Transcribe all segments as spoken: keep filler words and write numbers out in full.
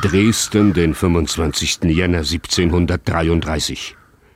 Dresden, den fünfundzwanzigsten Jänner siebzehnhundertdreiunddreißig.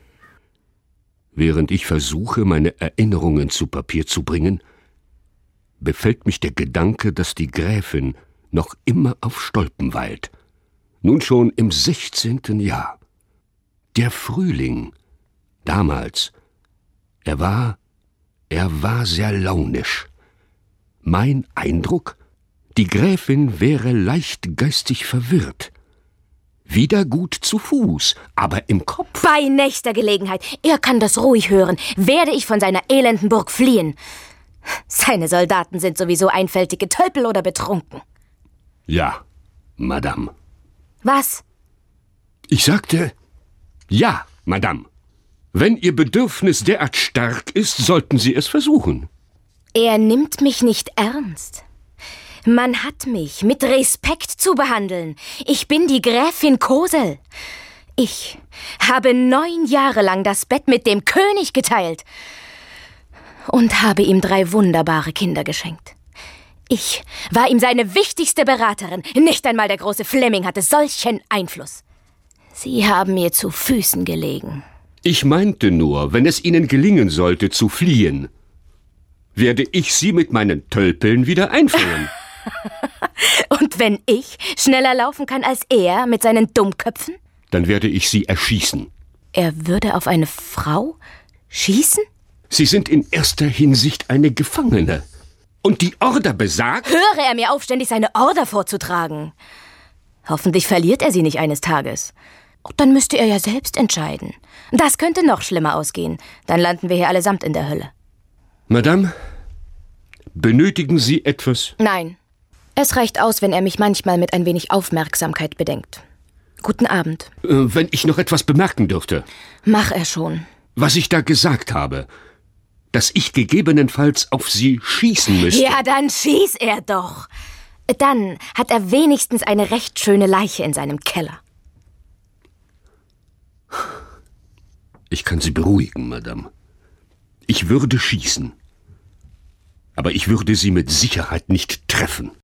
Während ich versuche, meine Erinnerungen zu Papier zu bringen, befällt mich der Gedanke, dass die Gräfin noch immer auf Stolpen weilt. Nun schon im sechzehnten Jahr. Der Frühling, damals, er war, er war sehr launisch. Mein Eindruck, die Gräfin wäre leicht geistig verwirrt. Wieder gut zu Fuß, aber im Kopf. Bei nächster Gelegenheit, er kann das ruhig hören, werde ich von seiner elenden Burg fliehen. Seine Soldaten sind sowieso einfältige Tölpel oder betrunken. Ja, Madame. Was? Ich sagte, ja, Madame. Wenn Ihr Bedürfnis derart stark ist, sollten Sie es versuchen. Er nimmt mich nicht ernst. Man hat mich mit Respekt zu behandeln. Ich bin die Gräfin Cosel. Ich habe neun Jahre lang das Bett mit dem König geteilt und habe ihm drei wunderbare Kinder geschenkt. Ich war ihm seine wichtigste Beraterin. Nicht einmal der große Flemming hatte solchen Einfluss. Sie haben mir zu Füßen gelegen. Ich meinte nur, wenn es Ihnen gelingen sollte, zu fliehen, werde ich Sie mit meinen Tölpeln wieder einfangen. Und wenn ich schneller laufen kann als er mit seinen Dummköpfen? Dann werde ich Sie erschießen. Er würde auf eine Frau schießen? Sie sind in erster Hinsicht eine Gefangene. Und die Order besagt... Höre er mir auf, ständig seine Order vorzutragen. Hoffentlich verliert er sie nicht eines Tages. Dann müsste er ja selbst entscheiden. Das könnte noch schlimmer ausgehen. Dann landen wir hier allesamt in der Hölle. Madame, benötigen Sie etwas? Nein. Es reicht aus, wenn er mich manchmal mit ein wenig Aufmerksamkeit bedenkt. Guten Abend. Äh, wenn ich noch etwas bemerken dürfte. Mach er schon. Was ich da gesagt habe, dass ich gegebenenfalls auf Sie schießen müsste. Ja, dann schieß er doch. Dann hat er wenigstens eine recht schöne Leiche in seinem Keller. Ich kann Sie beruhigen, Madame. Ich würde schießen. Aber ich würde Sie mit Sicherheit nicht treffen.